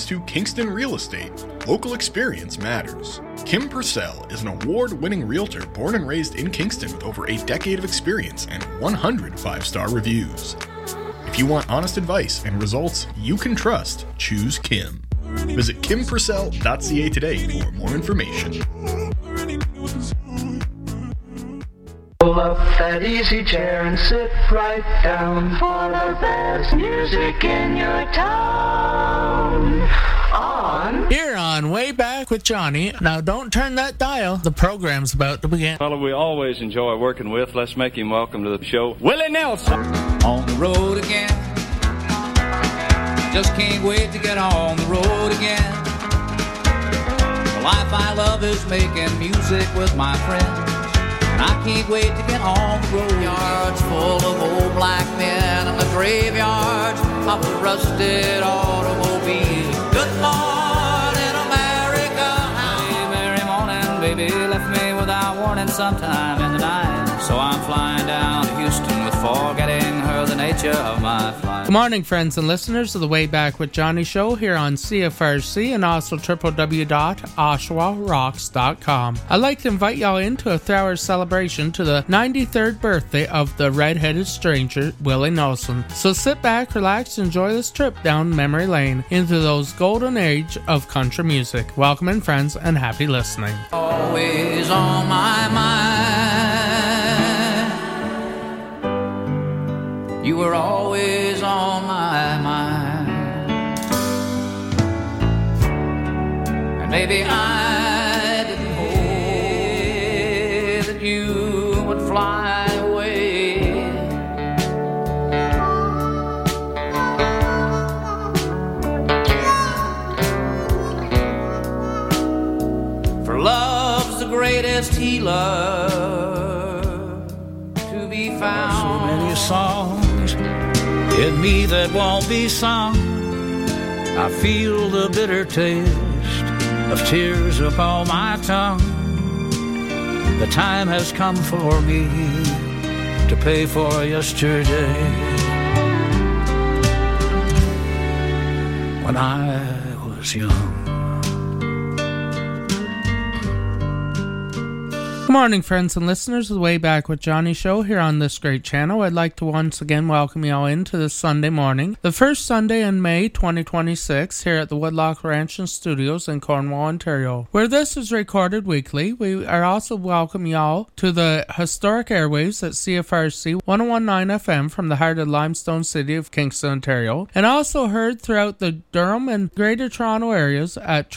to Kingston Real Estate. Local experience matters. Kim Purcell is an award-winning realtor born and raised in Kingston with over a decade of experience and 100 5-star reviews. If you want honest advice and results you can trust, choose Kim. Visit kimpurcell.ca today for more information. Pull up that easy chair and sit right down for the best music in your town. Here on Way Back with Johnny. Now don't turn that dial. The program's about to begin. Fellow we always enjoy working with. Let's make him welcome to the show. Willie Nelson. On the road again. Just can't wait to get on the road again. The life I love is making music with my friends. And I can't wait to get on the road. Yards full of old black men and the graveyards of the rusted automobiles. Good morning, America. Hey, Mary morning, baby left me without warning sometime in the night. So I'm flying down to Houston with forgetting her the nature of my flight. Good morning, friends and listeners of the Way Back with Johnny show here on CFRC and also www.oshawarocks.com. I'd like to invite y'all into a 3-hour celebration to the 93rd birthday of the red-headed stranger, Willie Nelson. So sit back, relax, and enjoy this trip down memory lane into those golden age of country music. Welcome in, friends, and happy listening. Always on my mind. You were always on my mind. And maybe I didn't hope that you would fly away. For love's the greatest healer to be found. So many songs in me that won't be sung. I feel the bitter taste of tears upon my tongue. The time has come for me to pay for yesterday when I was young. Good morning, friends and listeners of the Way Back with Johnny show here on this great channel. I'd like to once again welcome you all into this Sunday morning, the first Sunday in May 2026 here at the Woodloch Ranch and Studios in Cornwall, Ontario, where this is recorded weekly. We are also welcome y'all to the historic airwaves at CFRC 101.9 FM from the heart of limestone city of Kingston, Ontario, and also heard throughout the Durham and Greater Toronto areas at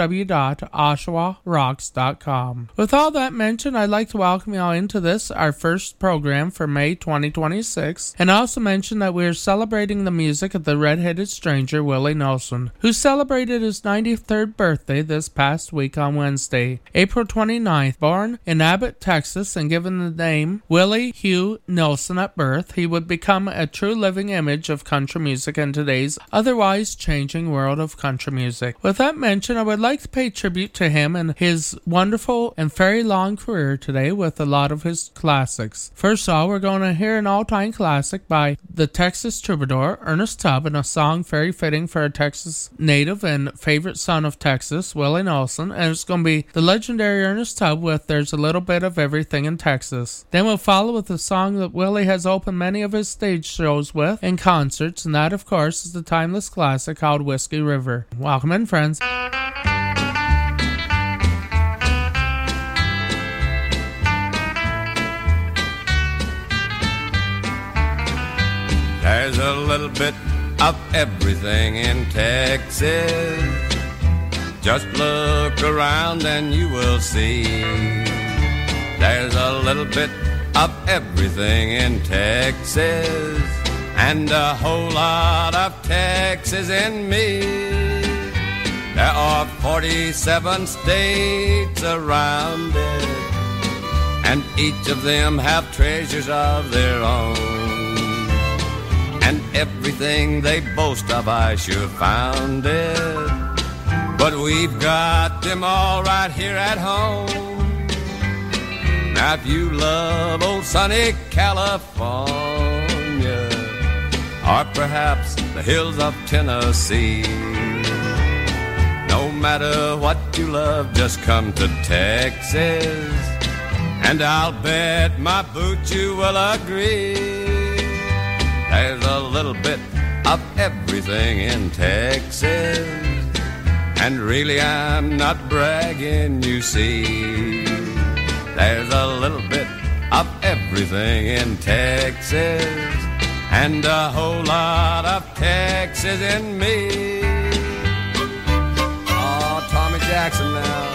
www.oshawarocks.com. With all that mentioned, I'd like to welcome you all into this, our first program for May 2026, and also mention that we are celebrating the music of the red-headed stranger, Willie Nelson, who celebrated his 93rd birthday this past week on Wednesday, April 29th. Born in Abbott, Texas, and given the name Willie Hugh Nelson at birth, he would become a true living image of country music in today's otherwise changing world of country music. With that mentioned, I would like to pay tribute to him and his wonderful and very long career today with a lot of his classics. First of all, we're going to hear an all-time classic by the Texas troubadour Ernest Tubb, and a song very fitting for a Texas native and favorite son of Texas, Willie Nelson, and it's going to be the legendary Ernest Tubb with There's a Little Bit of Everything in Texas. Then we'll follow with a song that Willie has opened many of his stage shows with and concerts, and that of course is the timeless classic called Whiskey River. Welcome in, friends. There's a little bit of everything in Texas. Just look around and you will see. There's a little bit of everything in Texas, and a whole lot of Texas in me. There are 47 states around it, and each of them have treasures of their own. And everything they boast of I sure found it, but we've got them all right here at home. Now if you love old sunny California, or perhaps the hills of Tennessee, matter what you love, just come to Texas, and I'll bet my boots you will agree. There's a little bit of everything in Texas, and really I'm not bragging, you see. There's a little bit of everything in Texas, and a whole lot of Texas in me. Oh, Tommy Jackson now.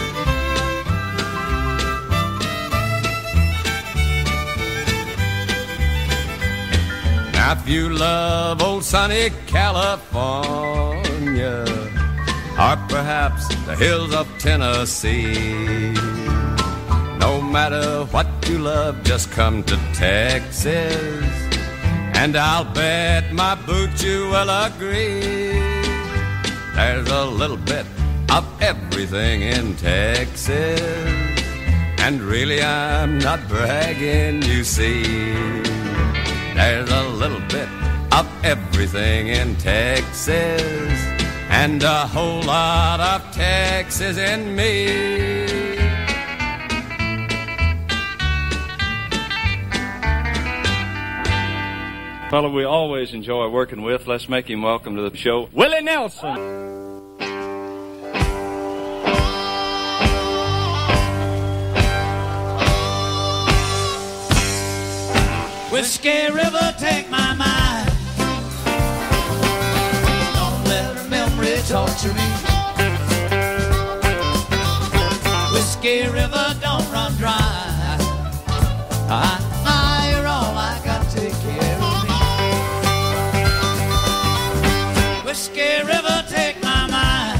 Now if you love old sunny California, or perhaps the hills of Tennessee, no matter what you love, just come to Texas, and I'll bet my boots you will agree. There's a little bit of everything in Texas, and really I'm not bragging, you see. There's a little bit of everything in Texas, and a whole lot of Texas in me. Fellow we always enjoy working with. Let's make him welcome to the show, Willie Nelson. Whiskey River, take my mind. Don't let her memory torture me. Whiskey River, don't run dry. You're all I got to take care of me. Whiskey River, take my mind.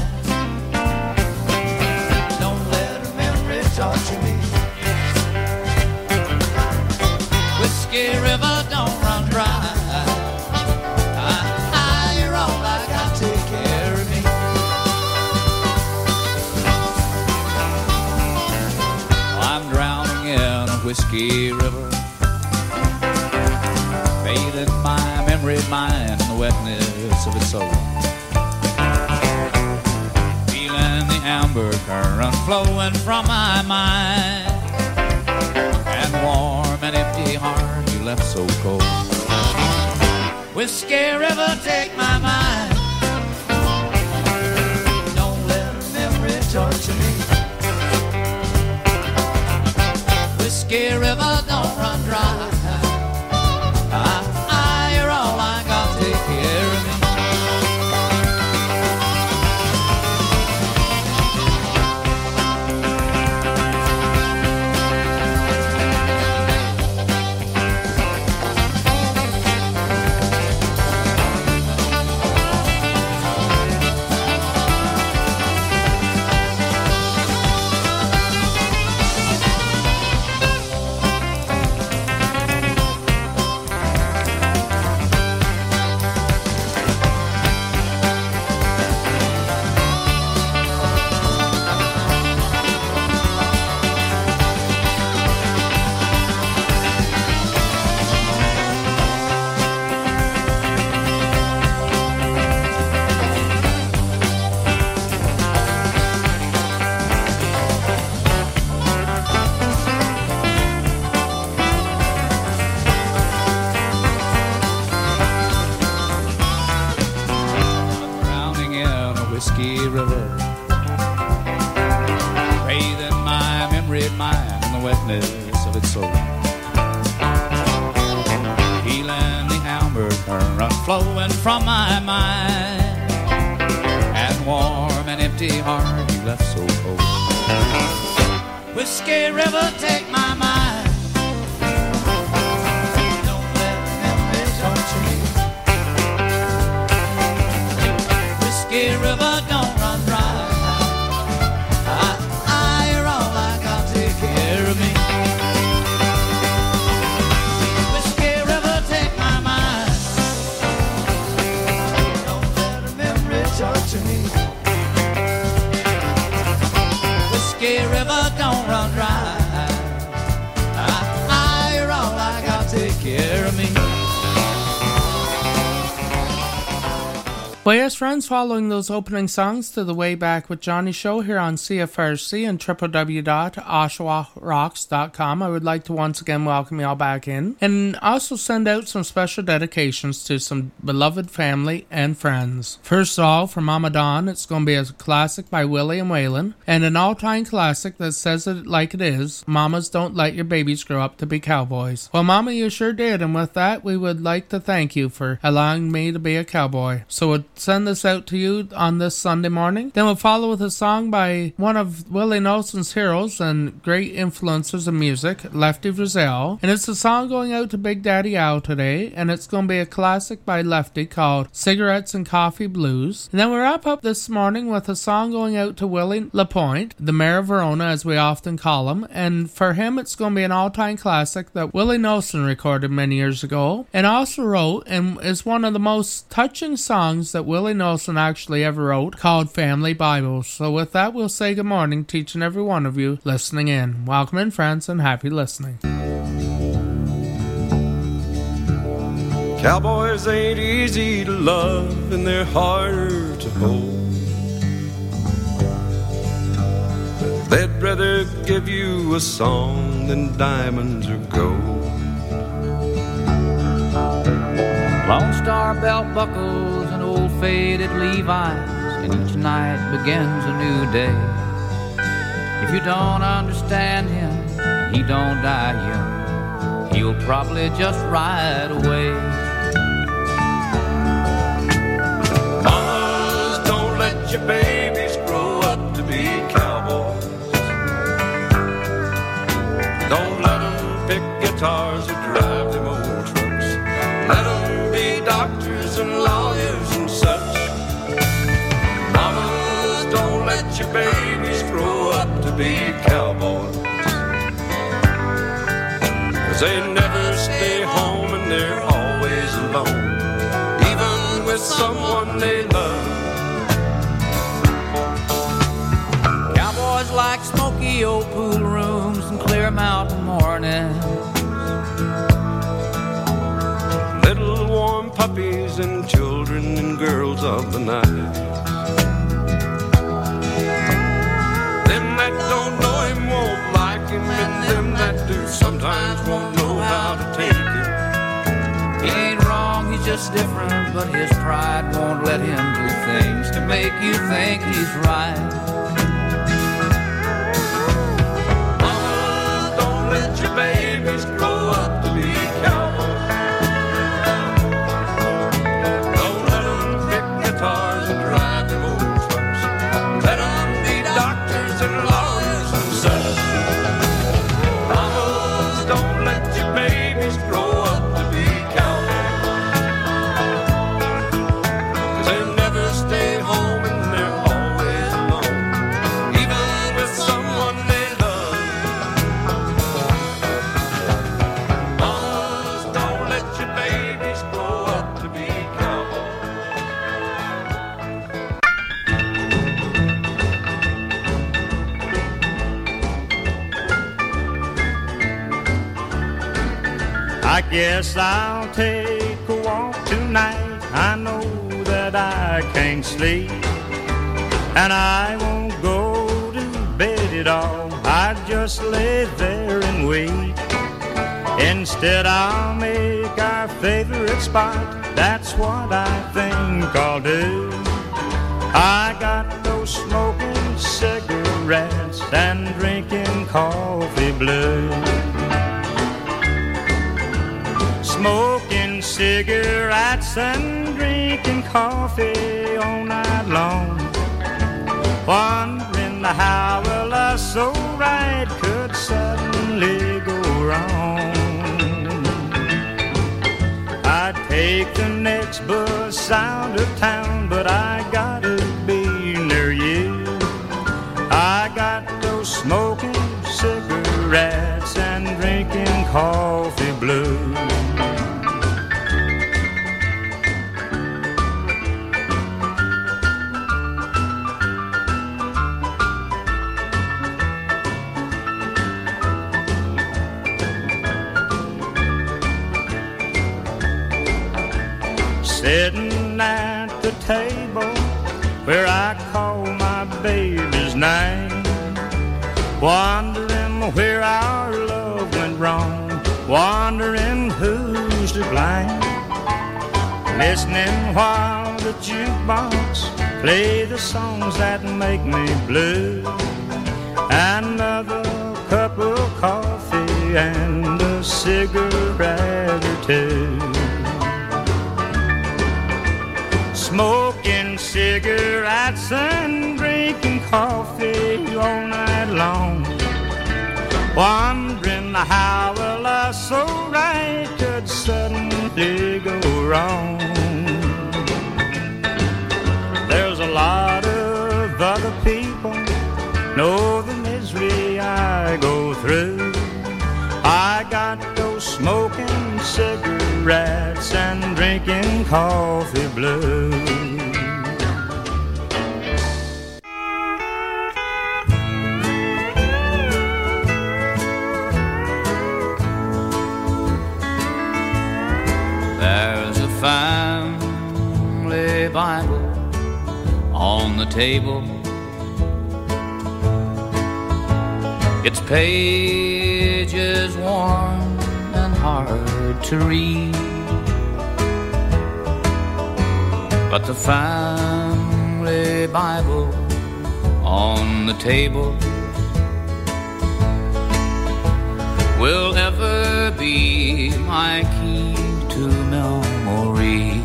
Don't let her memory torture me. Whiskey River, don't run dry. You're all I got to take care of me. I'm drowning in a whiskey river, bathing my memory, mind in the wetness of its soul. Feeling the amber current flowing from my mind, and warm and empty heart you left so cold. Whiskey River, take my mind. Don't let her memory torture me. Whiskey River, don't run dry. You're all I got to take care of me. Whiskey River, bathing my memory, mind in the wetness of its soul. Feeling the amber current flowing from my mind, and warm and empty heart you left so cold. Whiskey River, take my mind. Don't let memory torture me. Whiskey River, don't run dry. You're all I got to take care of me. Whiskey River, take my mind. Don't let a memory torture me. Whiskey River, don't run dry. You're all I got to take care of me. Well, yes, friends, following those opening songs to the Way Back with Johnny show here on CFRC and www.oshawarocks.com, I would like to once again welcome you all back in and also send out some special dedications to some beloved family and friends. First of all, for Mama Dawn, it's going to be a classic by Willie and Waylon, and an all-time classic that says it like it is, Mamas Don't Let Your Babies Grow Up to Be Cowboys. Well, Mama, you sure did, and with that, we would like to thank you for allowing me to be a cowboy. So we'll send this out to you on this Sunday morning. Then we'll follow with a song by one of Willie Nelson's heroes and great influences in music, Lefty Frizzell. And it's a song going out to Big Daddy Al today, and it's going to be a classic by Lefty called Cigarettes and Coffee Blues. And then we'll wrap up this morning with a song going out to Willie LaPointe, the mayor of Verona as we often call him. And for him, it's going to be an all-time classic that Willie Nelson recorded many years ago and also wrote and is one of the most touching songs that Willie Nelson actually ever wrote, called Family Bible. So with that, we'll say good morning to each and every one of you listening in. Welcome in, friends, and happy listening. Cowboys ain't easy to love and they're harder to hold. They'd rather give you a song than diamonds or gold. Lone Star belt buckles and old faded Levi's, and each night begins a new day. If you don't understand him, he don't die young, he'll probably just ride away. Mamas, don't let your babies grow up to be cowboys. Don't let them pick guitars or drive them old trucks. Let them be doctors and lawyers and such. Mamas, don't let your babies grow up to be cowboys. 'Cause they never stay home and they're always alone, even with someone they love. Cowboys like smoky old pool rooms and clear mountain mornings, Little warm puppies and children and girls of the night. Them that don't know him won't like him, and them that do sometimes won't know how to take him. he ain't wrong, he's just different, but his pride won't let him do things to make you think he's right. Mama, don't let your babies grow up to be cowboys. Don't let them pick guitars and drive them old trucks. Let them be doctors and lawyers and such. Mamas, don't let your babies grow up to be cowboys. 'Cause they never stay home and they're always alone, even with someone they love. Mamas, don't let your babies grow up to be cowboys. I guess I'll take a walk tonight. I know that I can't sleep, and I won't go to bed at all. I just lay there and wait. Instead I'll make our favorite spot. That's what I think I'll do. I got those smoking cigarettes and drinking coffee blue. Smoking cigarettes and drinking coffee all night long, wondering how a love so right could suddenly go wrong. I'd take the next bus out of town, but I gotta be near you. I got those smoking cigarettes and drinking coffee blue. Sitting at the table where I call my baby's name, wondering where our love went wrong, wondering who's to blame, listening while the jukebox play the songs that make me blue. Another cup of coffee and a cigarette or two. Smoking cigarettes and drinking coffee all night long, wondering how a love so right could suddenly go wrong. There's a lot of other people know the misery I go through. I got those smoking cigarettes and drinking coffee blues. There's a family Bible on the table. Its pages worn and hard to read, but the family Bible on the table will ever be my key to memories.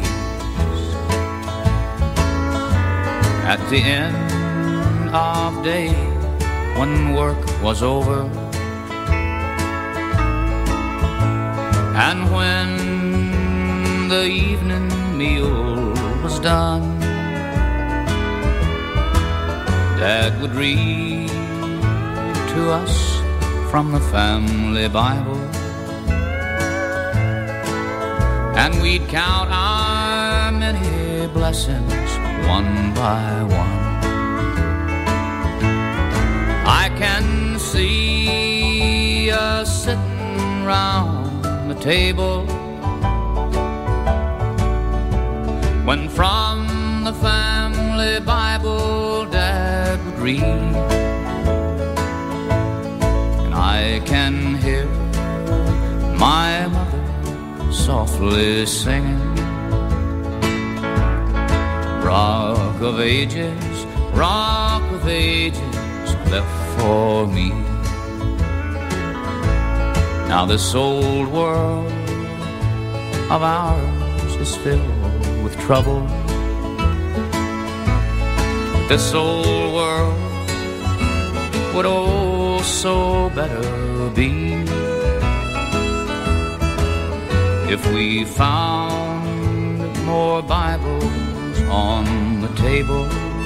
At the end of day, when work was over, and when the evening meal was done, Dad would read to us from the family Bible, and we'd count our many blessings one by one. I can see us sitting round the table when from the family Bible Dad would read, and I can hear my mother softly singing, Rock of Ages, Rock of Ages, left for me. Now this old world of ours is filled with trouble. This old world would oh so better be if we found more Bibles on the table,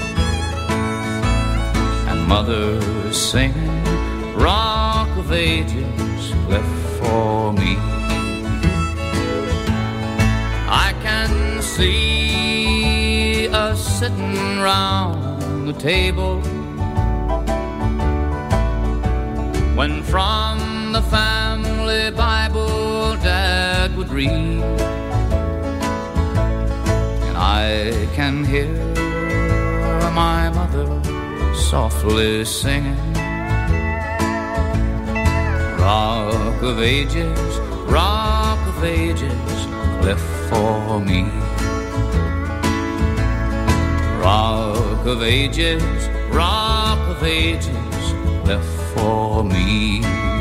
mothers singing, Rock of Ages left for me. I can see us sitting round the table when from the family Bible Dad would read, and I can hear my mother softly singing, Rock of Ages, Rock of Ages, left for me. Rock of Ages, Rock of Ages, left for me.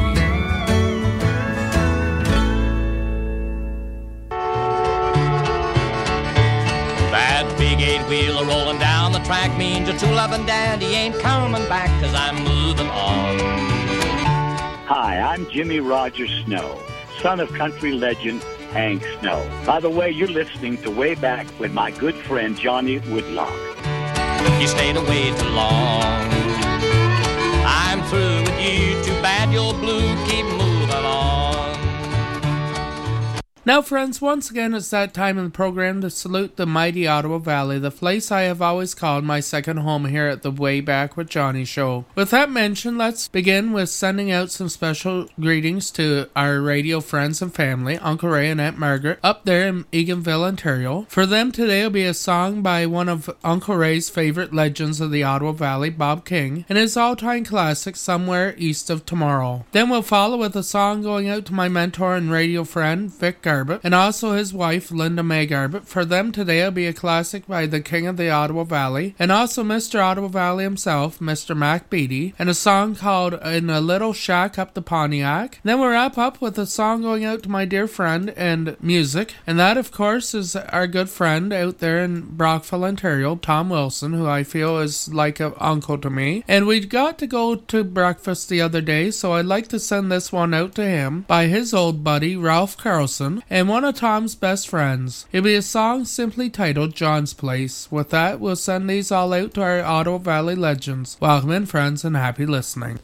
That big eight-wheeler rolling down the track means a true loving daddy ain't coming back, 'cause I'm moving on. Hi, I'm Jimmy Roger Snow, son of country legend Hank Snow. By the way, you're listening to Way Back with my good friend Johnny Woodlock. You stayed away too long. I'm through with you, too bad you're blue, keep moving on. Now, friends, once again, it's that time in the program to salute the mighty Ottawa Valley, the place I have always called my second home here at the Way Back with Johnny show. With that mentioned, let's begin with sending out some special greetings to our radio friends and family, Uncle Ray and Aunt Margaret, up there in Eganville, Ontario. For them, today will be a song by one of Uncle Ray's favorite legends of the Ottawa Valley, Bob King, and his all-time classic, Somewhere East of Tomorrow. Then we'll follow with a song going out to my mentor and radio friend, Vic Garbett, and also his wife, Linda May Garbett. For them today will be a classic by the King of the Ottawa Valley, and also Mr. Ottawa Valley himself, Mr. Mac Beattie, and a song called In a Little Shack Up the Pontiac. Then we'll wrap up with a song going out to my dear friend and music, and that, of course, is our good friend out there in Brockville, Ontario, Tom Wilson, who I feel is like an uncle to me. And we got to go to breakfast the other day, so I'd like to send this one out to him by his old buddy, Ralph Carlson, and one of Tom's best friends. It'll be a song simply titled John's Place. With that, we'll send these all out to our Ottawa Valley legends. Welcome in, friends, and happy listening.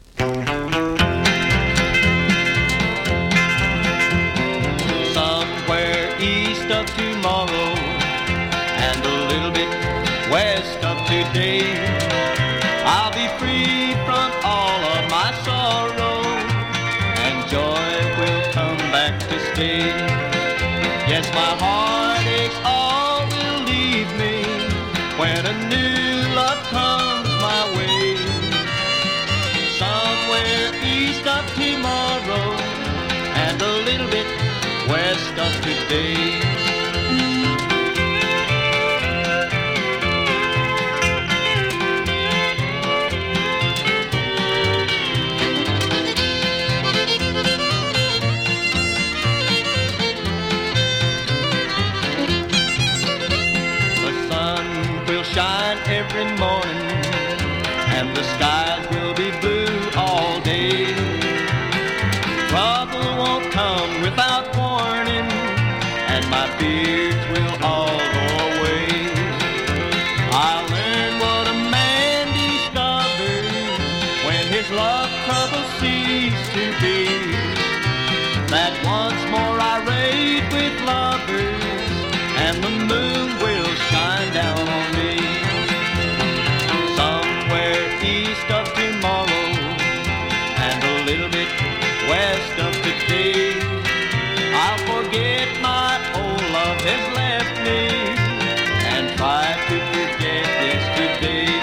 Somewhere east of tomorrow and a little bit west of today, I'll be free from all of my sorrow, and joy will come back to stay. Yes, my heartaches all will leave me when a new love comes my way. Somewhere east of tomorrow and a little bit west of today. Shine every morning and the skies will be blue all day. Trouble won't come without warning and my fears will all go away. I'll learn what a man discovers when his love trouble cease to be, that once more I ride with lovers and the moon will shine down on me. Of tomorrow and a little bit west of today, I'll forget my old love has left me and try to forget yesterday.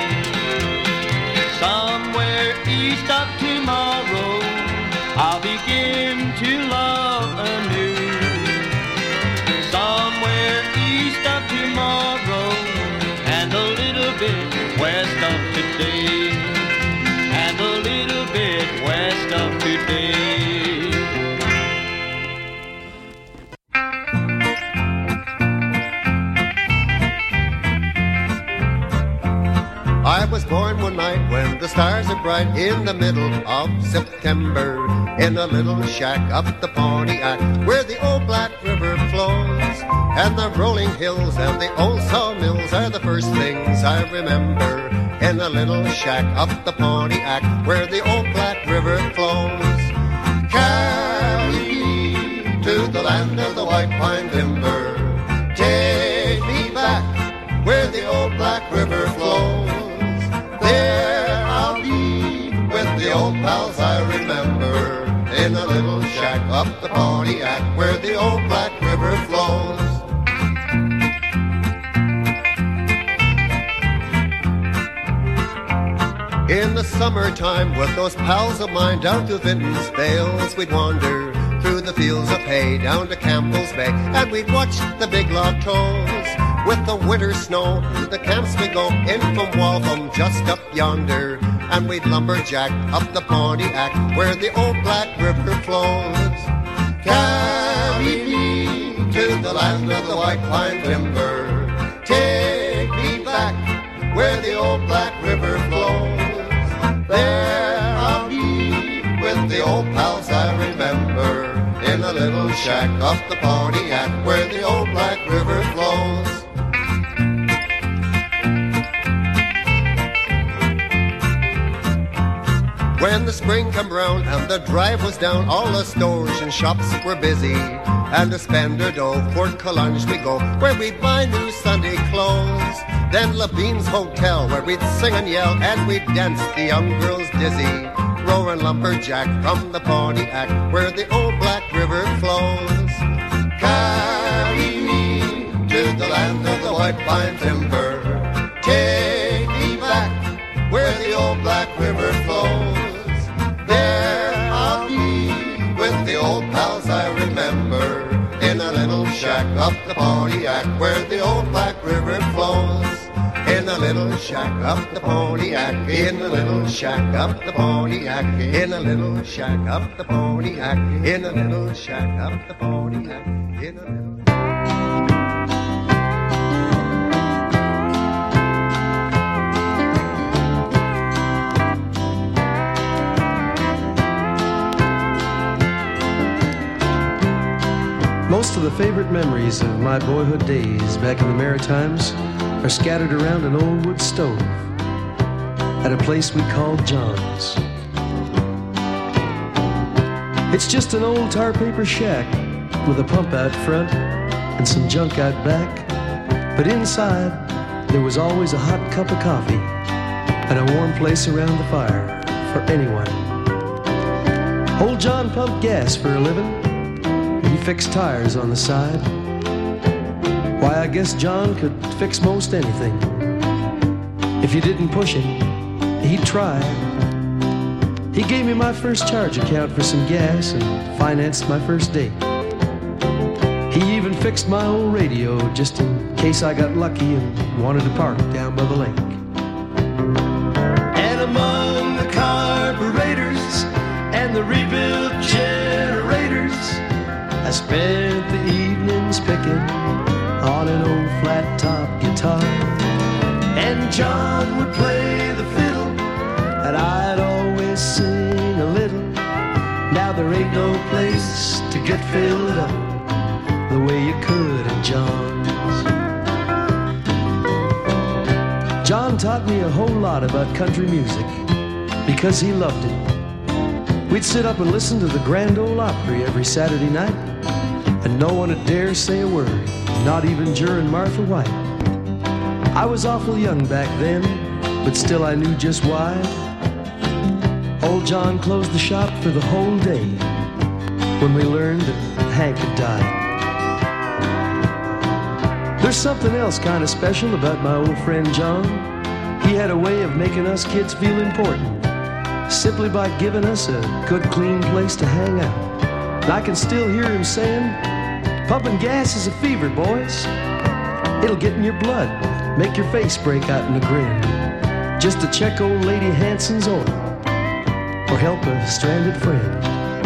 Somewhere east of tomorrow I'll begin to love anew. Somewhere east of tomorrow and a little bit west of today, and a little bit west of today. I was born one night when the stars are bright in the middle of September, in a little shack up the Pontiac where the old Black River flows, and the rolling hills and the old sawmills are the first things I remember. In a little shack up the Pontiac where the old Black River flows. Carry me to the land of the white pine timber. Take me back where the old Black River flows. There I'll be with the old pals I remember. In a little shack up the Pontiac where the old Black River flows. In the summertime with those pals of mine down to Vinton's Vales we'd wander through the fields of hay down to Campbell's Bay, and we'd watch the big log tows with the winter snow. The camps we go in from Waltham just up yonder, and we'd lumberjack up the Pontiac where the old Black River flows. Carry me to the land of the white pine timber. Take me back where the old Black River flows. There I'll be with the old pals I remember, in a little shack up the Pontiac where the old Black River flows. When the spring come round and the drive was down, all the stores and shops were busy. and to spend our dough. For Collonge we go, where we'd buy new Sunday clothes. Then Levine's Hotel, where we'd sing and yell, and we'd dance the young girls dizzy. Roaring lumberjack from the Pontiac, where the old Black River flows. Carry me to the land of the white pine timber. Take me back where the old Black River flows. There I'll be with the old pals I remember, in a little shack up the Pontiac where the old Black River flows. In a little shack up the Pontiac, in a little shack up the Pontiac, in a little shack up the Pontiac, in a little shack up the Pontiac, in a little... Most of the favorite memories of my boyhood days back in the Maritimes are scattered around an old wood stove at a place we called John's. It's just an old tar paper shack with a pump out front and some junk out back, but inside there was always a hot cup of coffee and a warm place around the fire for anyone. Old John pumped gas for a living. He fixed tires on the side. Why, I guess John could fix most anything. If you didn't push him, he'd try. He gave me my first charge account for some gas and financed my first date. He even fixed my old radio just in case I got lucky and wanted to park down by the lake. And among the carburetors and the rebuilt generators, I spent the evenings picking on an old flat-top guitar. And John would play the fiddle, and I'd always sing a little. Now there ain't no place to get filled up the way you could at John's. John taught me a whole lot about country music because he loved it. We'd sit up and listen to the Grand Ole Opry every Saturday night, and no one would dare say a word, not even Jur and Martha White. I was awful young back then, but still I knew just why. Old John closed the shop for the whole day when we learned that Hank had died. There's something else kind of special about my old friend John. He had a way of making us kids feel important, simply by giving us a good, clean place to hang out. And I can still hear him saying, "Pumping gas is a fever, boys. It'll get in your blood, make your face break out in a grin, just to check old Lady Hanson's oil or help a stranded friend."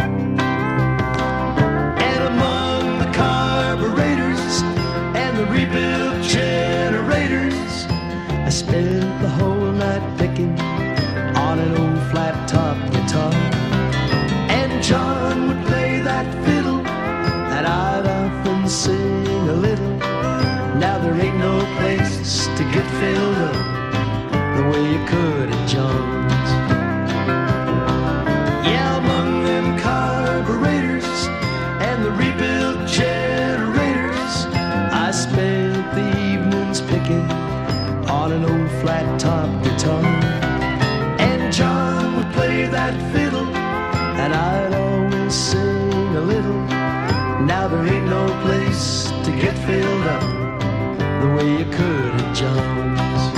And among the carburetors and the rebuilt generators, I spent the whole night picking on an old flat-top guitar. And John would play that fiddle, and I'd often sing a little. Now there ain't no place to get filled up the way you could at John's. Yeah, among them carburetors and the rebuilt generators, I spent the evenings picking on an old flat-top guitar. And John would play that fiddle, and I'd always sing a little. Now there ain't no place to get filled up the way you could at John's.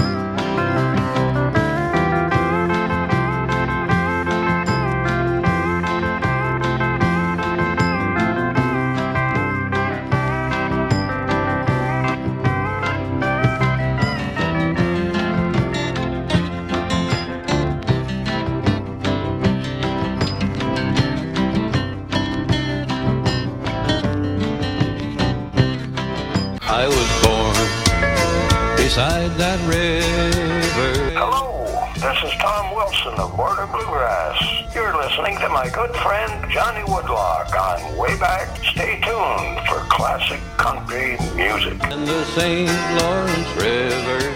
I was born beside that river. Hello, this is Tom Wilson of Border Bluegrass. You're listening to my good friend Johnny Woodlock on Way Back. Stay tuned for classic country music. And the St. Lawrence River's my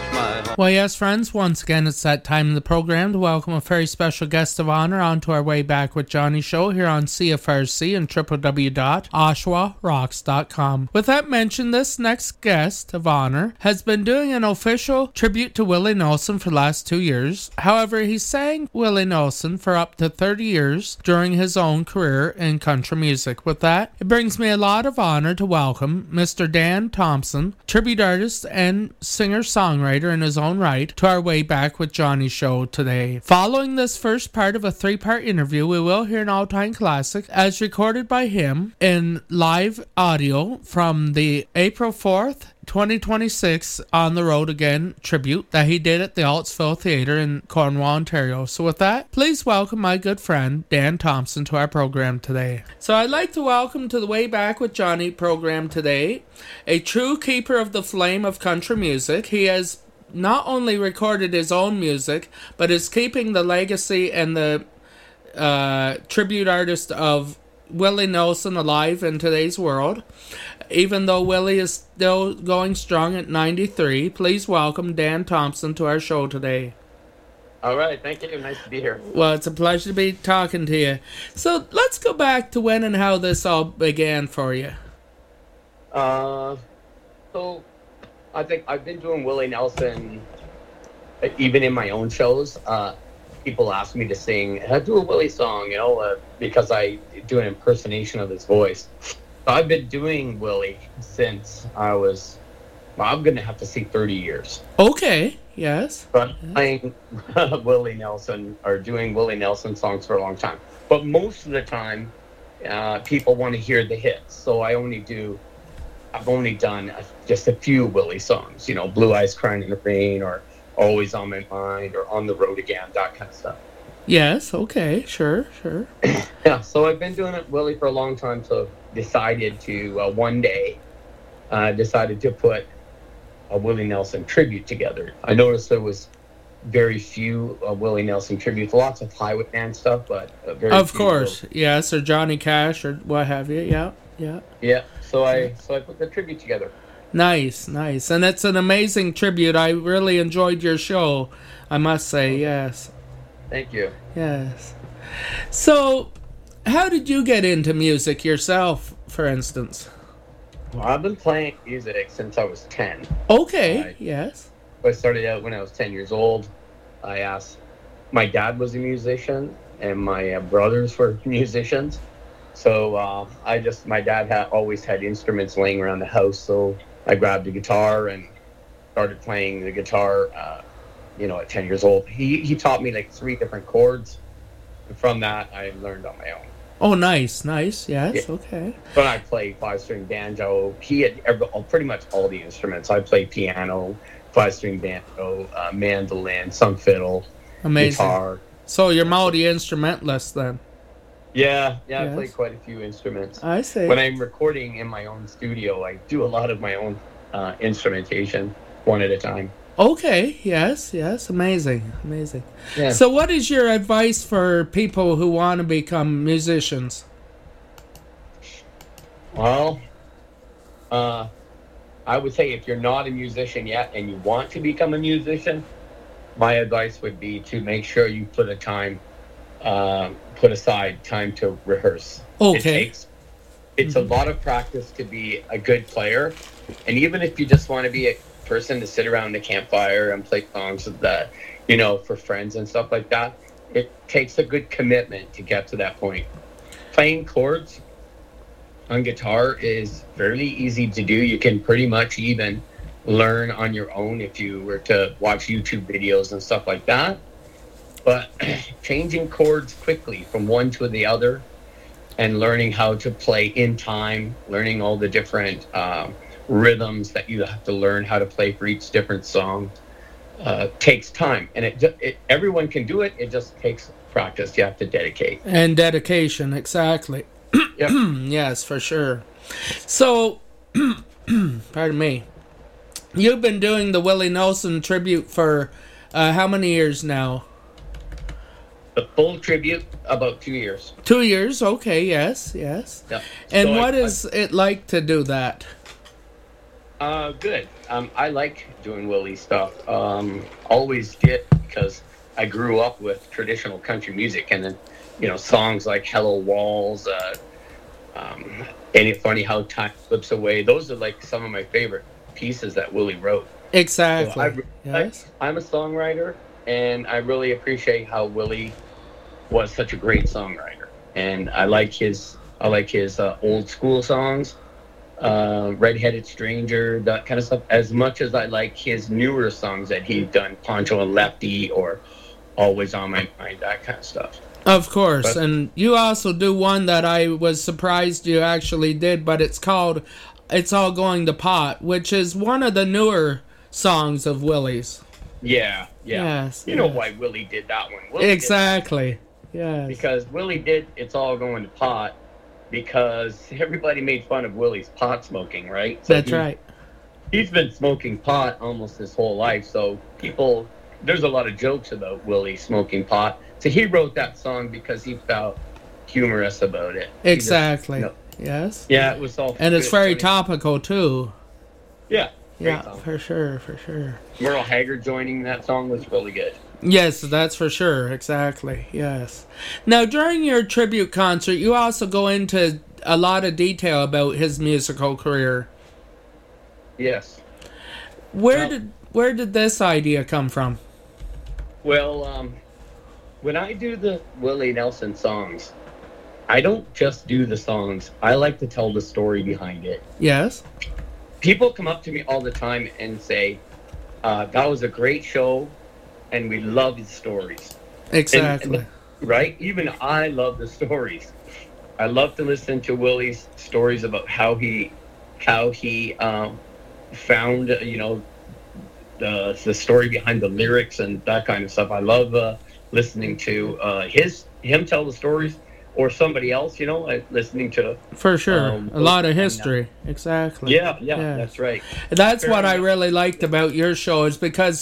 Well, yes, friends, once again, it's that time in the program to welcome a very special guest of honor onto our Way Back with Johnny show here on CFRC and www.oshawarocks.com. With that mentioned, this next guest of honor has been doing an official tribute to Willie Nelson for the last 2 years. However, he sang Willie Nelson for up to 30 years during his own career in country music. With that, it brings me a lot of honor to welcome Mr. Dan Thompson, tribute artist and singer-songwriter in his own right, to our Way Back with Johnny show today. Following this first part of a 3-part interview, we will hear an all-time classic as recorded by him in live audio from the April 4th, 2026 On the Road Again tribute that he did at the Alttsville Theatre in Cornwall, Ontario. So with that, please welcome my good friend Dan Thompson to our program today. So I'd like to welcome to the Way Back with Johnny program today a true keeper of the flame of country music. He has not only recorded his own music, but is keeping the legacy and the tribute artist of Willie Nelson alive in today's world. Even though Willie is still going strong at 93, please welcome Dan Thompson to our show today. All right, thank you. Nice to be here. Well, it's a pleasure to be talking to you. So let's go back to when and how this all began for you. So I think I've been doing Willie Nelson, even in my own shows. People ask me to sing, do a Willie song, because I do an impersonation of his voice. So I've been doing Willie since I'm going to have to see 30 years. Okay, yes. But I'm playing Willie Nelson, or doing Willie Nelson songs for a long time. But most of the time, people want to hear the hits. So I've only done just a few Willie songs, Blue Eyes Crying in the Rain, or Always on My Mind, or On the Road Again, that kind of stuff. Yes, okay, sure. Yeah, so I've been doing it Willie for a long time, so decided to, one day, to put a Willie Nelson tribute together. I noticed there was very few Willie Nelson tributes, lots of Highway Man stuff, but very of few. Course, yes, or Johnny Cash, or what have you, yeah. Yeah, so I put the tribute together. Nice. And it's an amazing tribute. I really enjoyed your show, I must say, yes. Thank you. Yes. So, how did you get into music yourself, for instance? Well, I've been playing music since I was 10. Okay, yes. I started out when I was 10 years old. My dad was a musician, and my brothers were musicians. So my dad always had instruments laying around the house, so I grabbed a guitar and started playing the guitar, at 10 years old. He taught me like 3 different chords, and from that I learned on my own. Oh, nice, yes, yeah. Okay. But I played 5-string banjo. He had pretty much all the instruments. I played piano, 5-string banjo, mandolin, some fiddle, amazing. Guitar. So you're multi-instrumentalist then? Yeah, yes. I play quite a few instruments. I see. When I'm recording in my own studio, I do a lot of my own instrumentation, one at a time. Okay, yes, amazing. Yeah. So what is your advice for people who want to become musicians? Well, I would say if you're not a musician yet and you want to become a musician, my advice would be to make sure you put aside time to rehearse. Okay. It's a lot of practice to be a good player, and even if you just want to be a person to sit around the campfire and play songs that, for friends and stuff like that, it takes a good commitment to get to that point. Playing chords on guitar is fairly easy to do. You can pretty much even learn on your own if you were to watch YouTube videos and stuff like that. But changing chords quickly from one to the other and learning how to play in time, learning all the different rhythms that you have to learn how to play for each different song takes time. And everyone can do it. It just takes practice. You have to dedicate. And dedication, exactly. Yep. Yes, for sure. So, pardon me. You've been doing the Willie Nelson tribute for how many years now? The full tribute, about 2 years. 2 years, okay, yes. Yep. And so what is it like to do that? Good. I like doing Willie stuff. Always did, because I grew up with traditional country music, and then, songs like Hello Walls, Ain't It Funny How Time Slips Away. Those are like some of my favorite pieces that Willie wrote. Exactly. So I'm a songwriter, and I really appreciate how Willie was such a great songwriter. And I like his old school songs. Red-Headed Stranger, that kind of stuff, as much as I like his newer songs that he's done, Poncho and Lefty, or Always on My Mind, that kind of stuff. Of course, and you also do one that I was surprised you actually did, but it's called It's All Going to Pot, which is one of the newer songs of Willie's. Yeah. Yes. You know why Willie did that one. Willie exactly. Yes. Because Willie did It's All Going to Pot, because everybody made fun of Willie's pot smoking, right? So That's right. He's been smoking pot almost his whole life, so there's a lot of jokes about Willie smoking pot. So he wrote that song because he felt humorous about it. Exactly. Yes. Yeah, it was all. And it's very topical too. Yeah. Yeah, for sure. Merle Haggard joining that song was really good. Yes, that's for sure. Exactly. Yes. Now, during your tribute concert, you also go into a lot of detail about his musical career. Yes. Where did this idea come from? Well, when I do the Willie Nelson songs, I don't just do the songs. I like to tell the story behind it. Yes. People come up to me all the time and say, that was a great show, and we love the stories. Exactly. Right? Even I love the stories. I love to listen to Willie's stories about how he found, the story behind the lyrics and that kind of stuff. I love listening to him tell the stories, or somebody else, listening to. For sure. A lot of history. Exactly. Yeah, that's right. That's what I really liked about your show, is because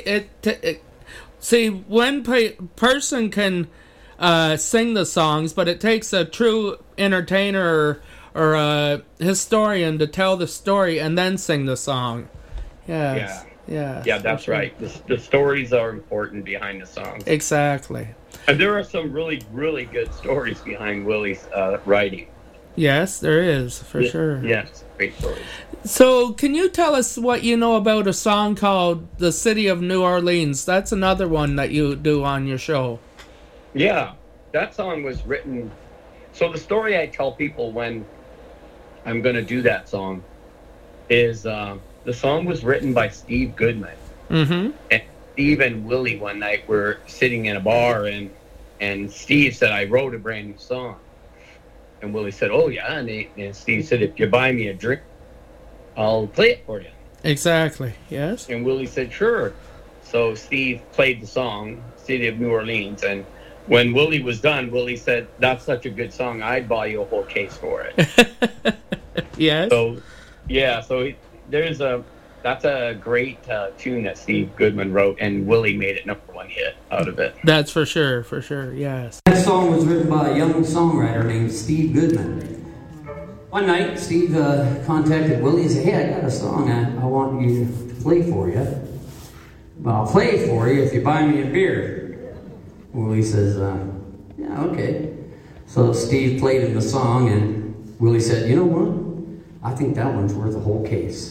one person can sing the songs, but it takes a true entertainer or a historian to tell the story and then sing the song. Yes. Yeah, that's right. The stories are important behind the songs. Exactly. And there are some really, really good stories behind Willie's writing. Yes, there is, for sure. Yes, great stories. So, can you tell us what you know about a song called The City of New Orleans? That's another one that you do on your show. Yeah, that song was written. So the story I tell people when I'm going to do that song is the song was written by Steve Goodman. Mm-hmm. And Steve and Willie one night were sitting in a bar, and Steve said, I wrote a brand new song. And Willie said, oh, yeah. And Steve said, if you buy me a drink, I'll play it for you. Exactly, yes. And Willie said, sure. So Steve played the song, City of New Orleans, and when Willie was done, Willie said, that's such a good song, I'd buy you a whole case for it. Yes. So, yeah, that's a great tune that Steve Goodman wrote, and Willie made it #1 hit out of it. That's for sure, yes. That song was written by a young songwriter named Steve Goodman. One night, Steve contacted Willie and said, hey, I got a song I want you to play for you. But I'll play it for you if you buy me a beer. Willie says, yeah, okay. So Steve played him the song, and Willie said, you know what? I think that one's worth a whole case.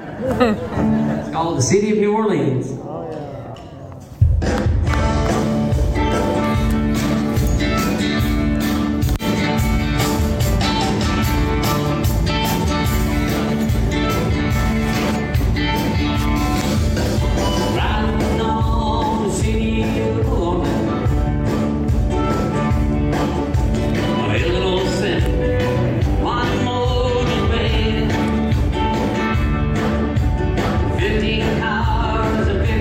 It's called The City of New Orleans. Hours of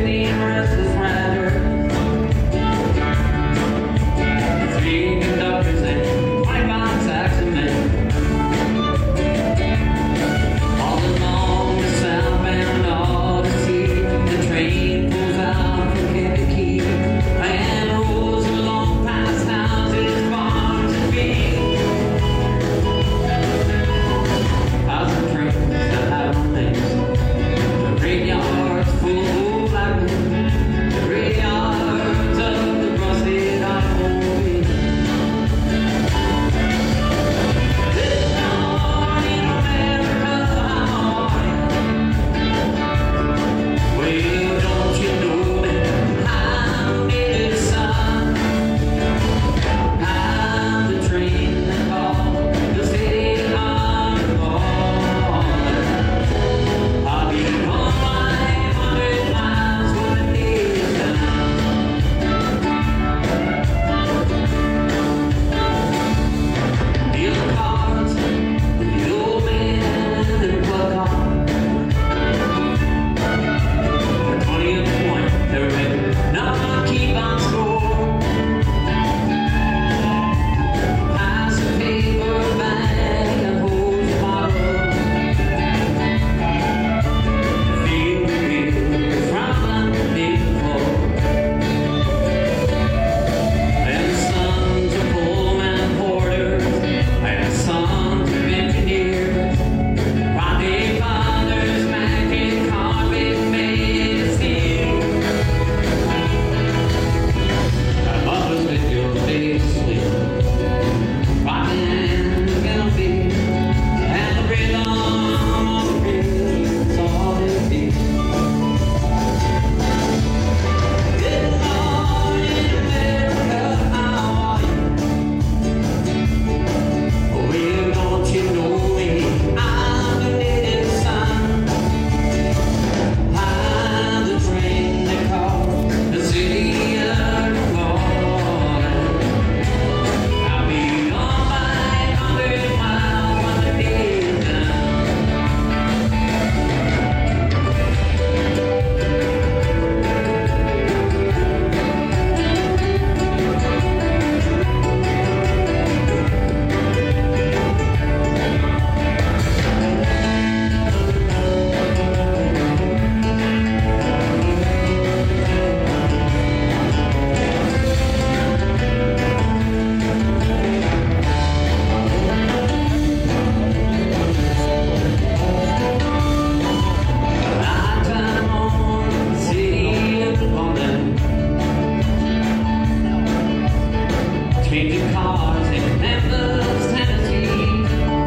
heart, say Memphis, Tennessee.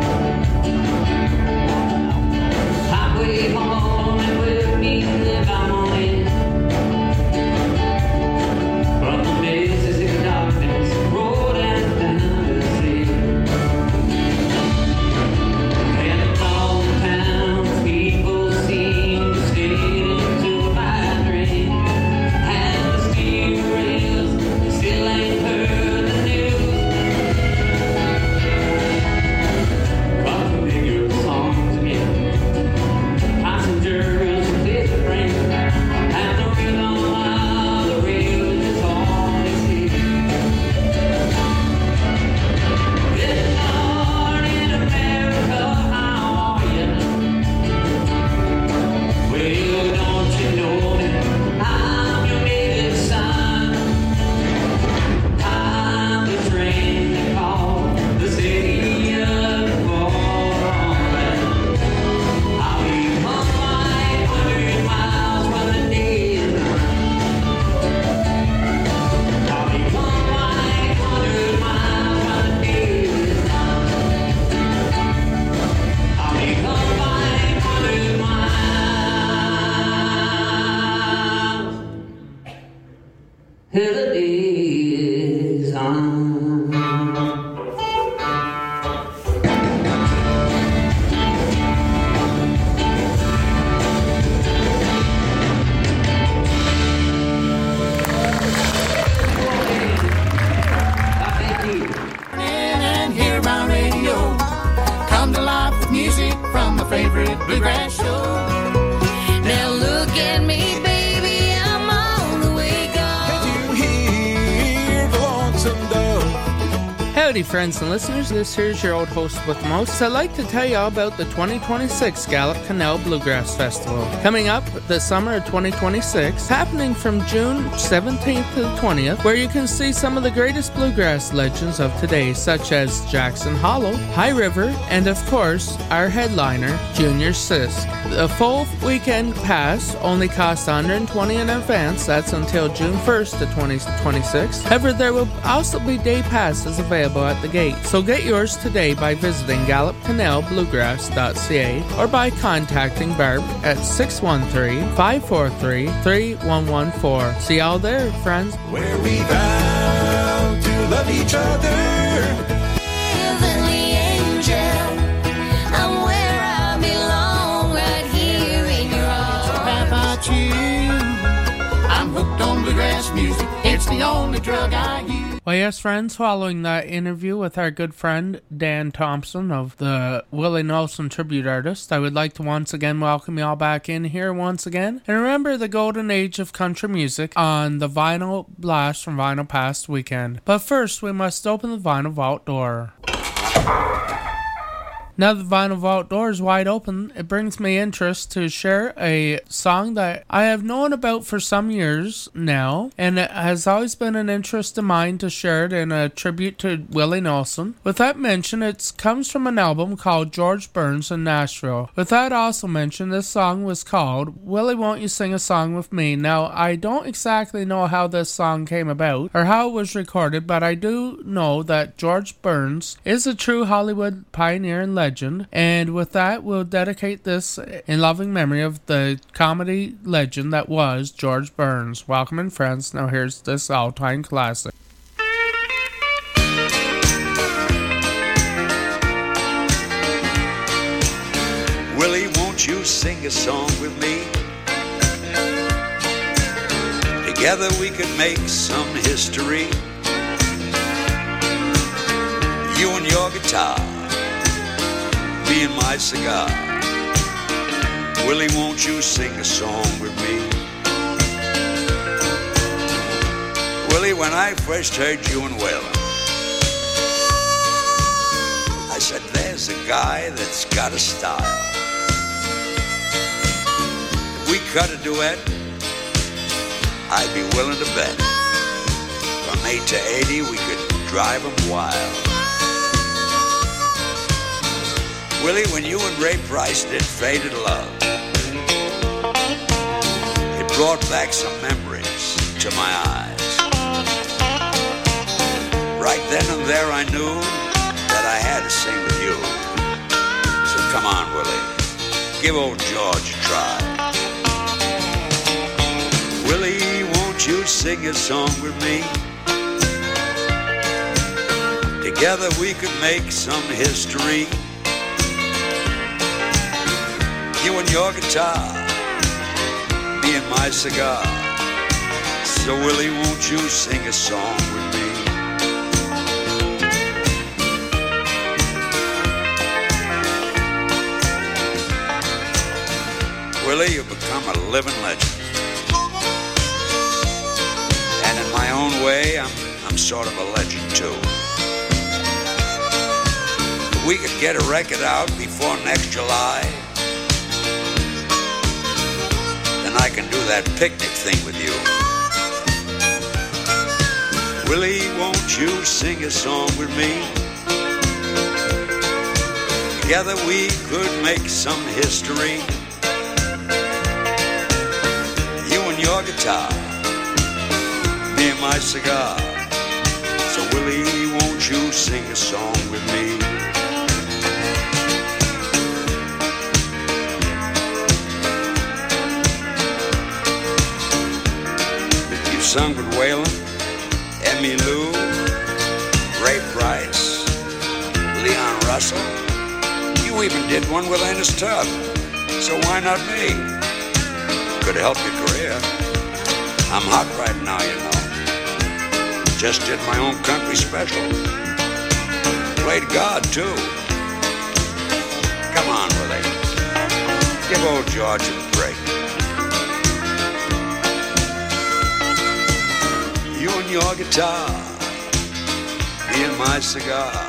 Highway home and with me if I'm on it. From the Mississippi darkness, road and down to the sea. And all the towns, people seem to skate into a bad dream. And the steel rails still ain't heard the news. Come to bigger songs again. Passengers with the rain. And the rhythm of the rails is all they see. This Lord in America, how are you? Well, don't you know me? I'm your native son. I'm the train they call the city of Portland. I'll be 100 miles when the day is done. I'll be 100 miles when the day is done. I'll be 100 miles till the day is on. And hear my radio. Come to life with music from my favorite bluegrass show. Now look at me, baby, I'm on the wake up. Can you hear the lonesome dove? Howdy, friends and listeners. This here's your old host with the most. I'd like to tell you all about the 2026 Gallup Canal Bluegrass Festival. Coming up the summer of 2026, happening from June 17th to the 20th, where you can see some of the greatest bluegrass legends of today, such as Jackson Hollow, High River, and of course, our headliner, Junior Sisk. The full weekend pass only costs $120 in advance. That's until June 1st to 2026. However, there will also be day passes available at the gate. So get yours today by visiting gallupcanalbluegrass.ca or by contacting Barb at 613-543-3114. See y'all there, friends. Where we vow to love each other. Heavenly angel, I'm where I belong, right here in your arms. How about you? I'm hooked on bluegrass music. It's the only drug I use. Well, yes, friends, following that interview with our good friend Dan Thompson of the Willie Nelson Tribute Artist, I would like to once again welcome you all back in here once again. And remember the golden age of country music on the Vinyl Blast from Vinyl Past weekend. But first, we must open the Vinyl Vault door. Now the Vinyl Vault door is wide open, it brings me interest to share a song that I have known about for some years now, and it has always been an interest of mine to share it in a tribute to Willie Nelson. With that mention, it comes from an album called George Burns in Nashville. With that also mentioned, this song was called Willie Won't You Sing a Song With Me. Now, I don't exactly know how this song came about or how it was recorded, but I do know that George Burns is a true Hollywood pioneer and legend, and with that we'll dedicate this in loving memory of the comedy legend that was George Burns. Welcome in, friends. Now here's this all-time classic. Willie, won't you sing a song with me? Together we could make some history. You and your guitar, me and my cigar. Willie, won't you sing a song with me? Willie, when I first heard you and Waylon, I said, there's a guy that's got a style. If we cut a duet, I'd be willing to bet from 8 to 80 we could drive them wild. Willie, when you and Ray Price did Faded Love, it brought back some memories to my eyes. Right Then and there I knew that I had to sing with you. So come on, Willie, give old George a try. Willie, won't you sing a song with me? Together we could make some history. You and your guitar, me and my cigar. So Willie, won't you sing a song with me? Willie, you've become a living legend. And in my own way, I'm sort of a legend too. If we could get a record out before next July, then I can do that picnic thing with you. Willie, won't you sing a song with me? Together we could make some history. You and your guitar, me and my cigar. So Willie, won't you sing a song with me? You've sung with Waylon, Emmy Lou, Ray Price, Leon Russell. You even did one with Ernest Tubb. So why not me? Could help your career. I'm hot right now, you know. Just did my own country special. Played God, too. Come on, Willie. Give old George a break. You and your guitar, me and my cigar.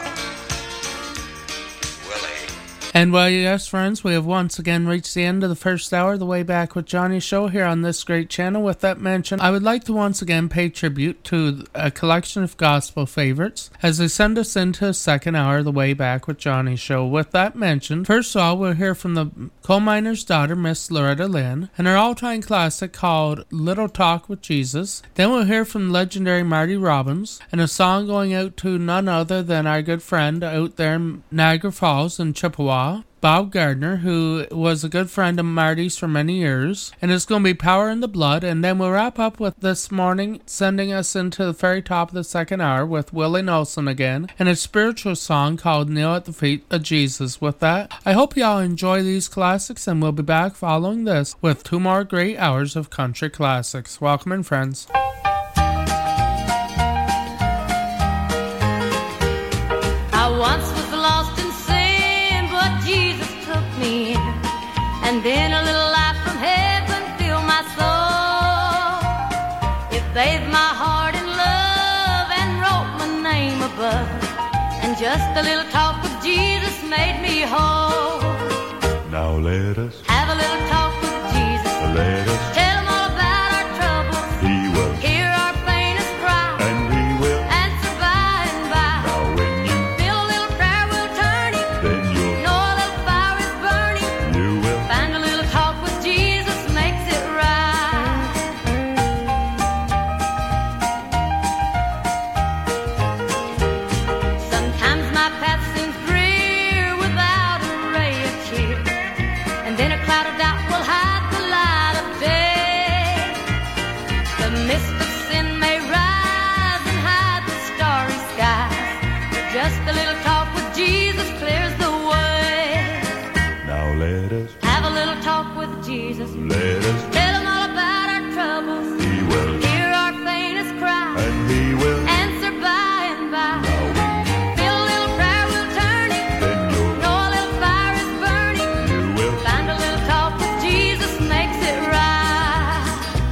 And well, yes, friends, we have once again reached the end of the first hour of the Way Back with Johnny show here on this great channel. With that mentioned, I would like to once again pay tribute to a collection of gospel favorites as they send us into the second hour of the Way Back with Johnny show. With that mentioned, first of all, we'll hear from the coal miner's daughter, Miss Loretta Lynn, and her all-time classic called Little Talk with Jesus. Then we'll hear from legendary Marty Robbins, and a song going out to none other than our good friend out there in Niagara Falls in Chippewa, Bob Gardner, who was a good friend of Marty's for many years, and it's going to be Power in the Blood. And then we'll wrap up with this morning, sending us into the very top of the second hour with Willie Nelson again, and a spiritual song called Kneel at the Feet of Jesus. With that, I hope y'all enjoy these classics, and we'll be back following this with 2 more great hours of country classics. Welcome in, friends. I once was lost in sin, but Jesus took me in. And then a little light from heaven filled my soul. It bathed my heart in love and wrote my name above. And just a little talk with Jesus made me whole. Now let us have a little talk with Jesus. Let us tell him all about our troubles. He will hear our faintest cry. And he will answer by and by. Now when you feel a little prayer will turn him, then you'll know a little fire is burning. You will find a little talk with Jesus makes it right. Sometimes my path seems drear without a ray of cheer, and then a cloud of doubt will hide the light of day. The mist of sin may rise and hide the starry skies, but just a little talk with Jesus clears the way. Now let us have a little talk with Jesus. Let us tell him all about our troubles. He will hear our faintest cry. And he will answer by and by. Now when you feel a little prayer will turn him, then you'll know a little fire is burning. You will find a little talk with Jesus makes it right.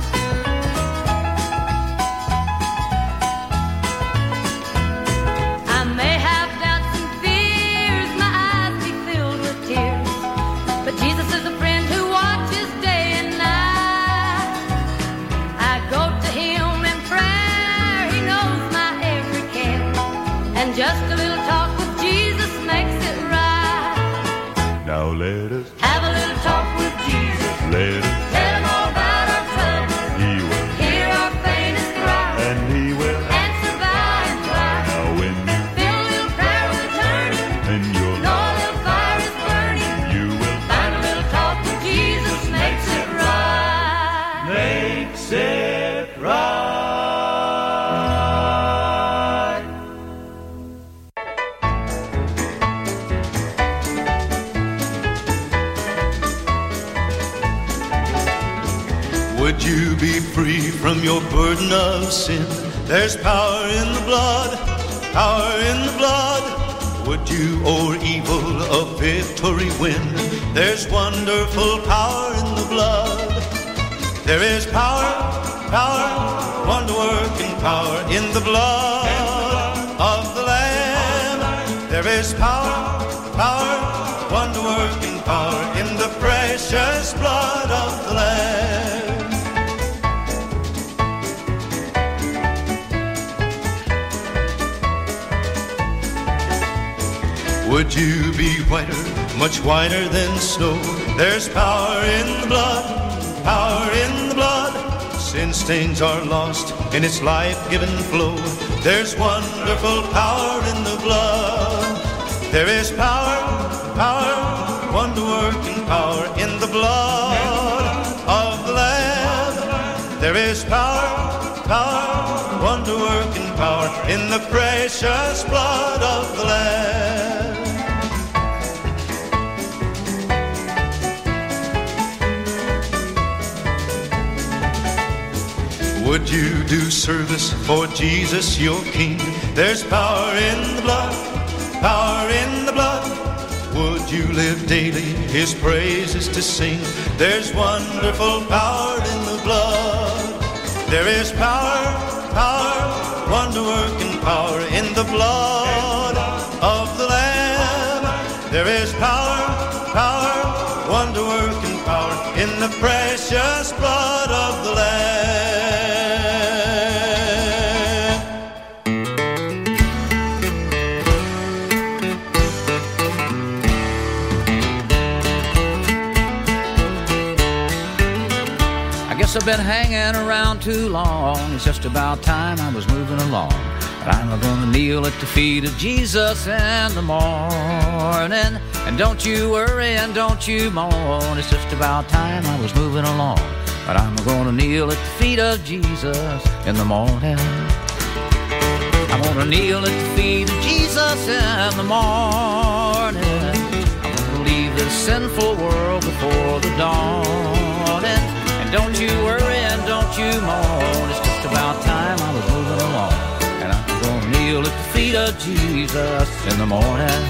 I may have doubts and fears, my eyes be filled with tears, but Jesus is a friend who watches day and night. I go to him in prayer, he knows my every care, and just a little talk with Jesus makes it right. Now let us have a little talk with Jesus. Let us tell him all about our troubles. He will hear our faintest cry. And he will answer by and by. Now when your burden of sin. There's power in the blood, power in the blood. Would you o'er evil a victory win? There's wonderful power in the blood. There is power, power, wonder-working power in the blood of the Lamb. There is power, power, wonder-working power in the precious blood of the Lamb. Would you be whiter, much whiter than snow? There's power in the blood, power in the blood. Sin stains are lost in its life-giving flow. There's wonderful power in the blood. There is power, power, wonder-working power in the blood of the Lamb. There is power, power, wonder-working power in the precious blood of the Lamb. Would you do service for Jesus your King? There's power in the blood, power in the blood. Would you live daily his praises to sing? There's wonderful power in the blood. There is power, power, wonder-working power in the blood of the Lamb. There is power, power, wonder-working power in the precious blood of the Lamb. I've been hanging around too long. It's just about time I was moving along. But I'm gonna kneel at the feet of Jesus in the morning. And don't you worry and don't you mourn. It's just about time I was moving along. But I'm gonna kneel at the feet of Jesus in the morning. I'm gonna kneel at the feet of Jesus in the morning. I'm gonna leave this sinful world before the dawning. Don't you worry and don't you mourn. It's just about time I was moving along. And I'm gonna kneel at the feet of Jesus in the morning.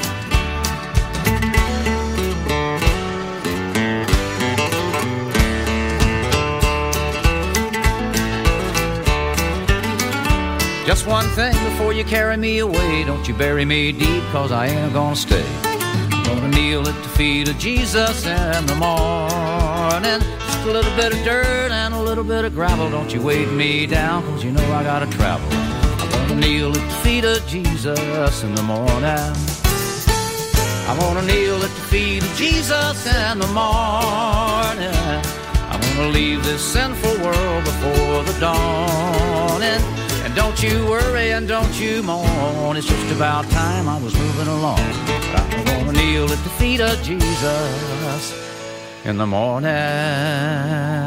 Just one thing before you carry me away. Don't you bury me deep, cause I ain't gonna stay. I'm gonna kneel at the feet of Jesus in the morning. A little bit of dirt and a little bit of gravel. Don't you weight me down, cause you know I gotta travel. I'm gonna kneel at the feet of Jesus in the morning. I'm gonna kneel at the feet of Jesus in the morning. I'm gonna leave this sinful world before the dawning. And don't you worry and don't you mourn. It's just about time I was moving along. But I'm gonna kneel at the feet of Jesus in the morning.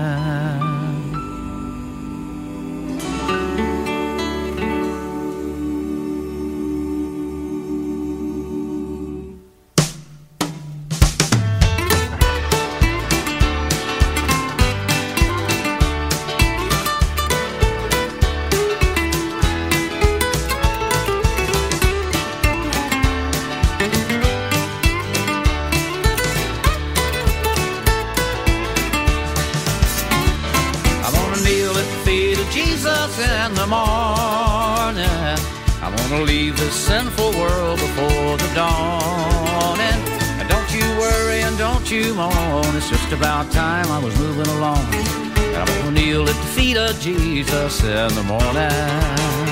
In the morning, I wanna leave this sinful world before the dawning. And don't you worry and don't you mourn. It's just about time I was moving along. And I'm gonna kneel at the feet of Jesus in the morning.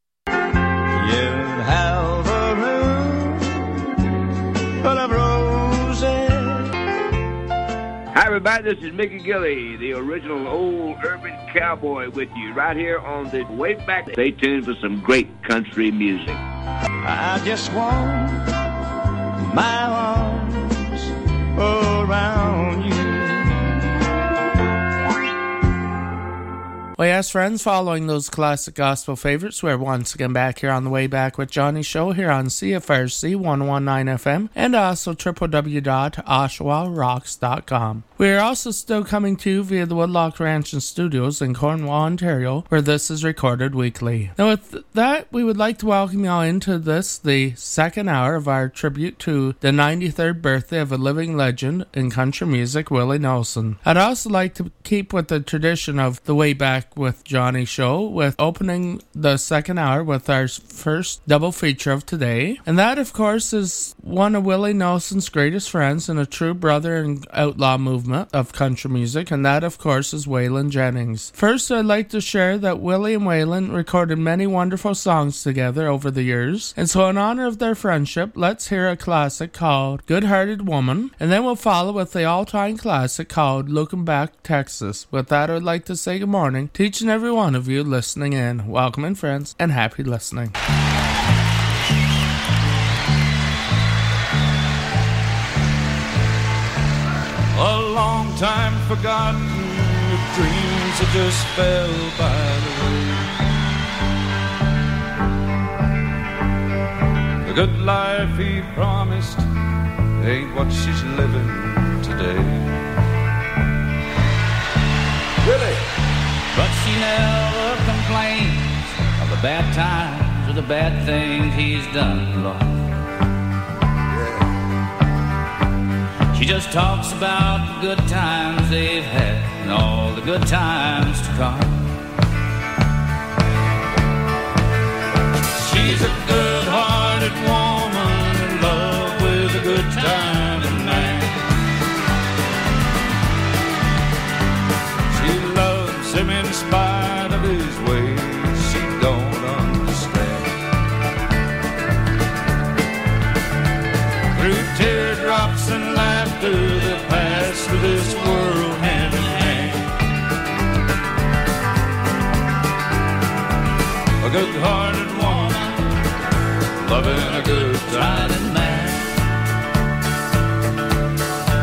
You'd have a room full of roses everybody. This is Mickey Gilley, the original old urban cowboy, with you right here on the Way Back. Stay tuned for some great country music. I just want my arms around you. Well, yes, friends, following those classic gospel favorites, we're once again back here on the Way Back with Johnny show here on CFRC 119 FM and also www.oshawarocks.com. We are also still coming to you via the Woodlock Ranch and Studios in Cornwall, Ontario, where this is recorded weekly. Now, with that, we would like to welcome you all into this, the second hour of our tribute to the 93rd birthday of a living legend in country music, Willie Nelson. I'd also like to keep with the tradition of the Way Back with Johnny show, with opening the second hour with our first double feature of today. And that, of course, is one of Willie Nelson's greatest friends and a true brother and outlaw movement of country music, and that, of course, is Waylon Jennings. First, I'd like to share that Willie and Waylon recorded many wonderful songs together over the years, and so in honor of their friendship, let's hear a classic called Good-Hearted Woman, and then we'll follow with the all-time classic called Looking Back, Texas. With that, I'd like to say good morning to each and every one of you listening in. Welcome in, friends, and happy listening. A long time forgotten, your dreams that just fell by the way. The good life he promised ain't what she's living today. Really? But she never complains of the bad times or the bad things he's done, Lord. She just talks about the good times they've had and all the good times to come. She's a good-hearted woman in love with a good time man. She loves him in spite of his ways she don't understand. Through teardrops and laughter that pass through this world hand in hand. A good-hearted woman loving a good time.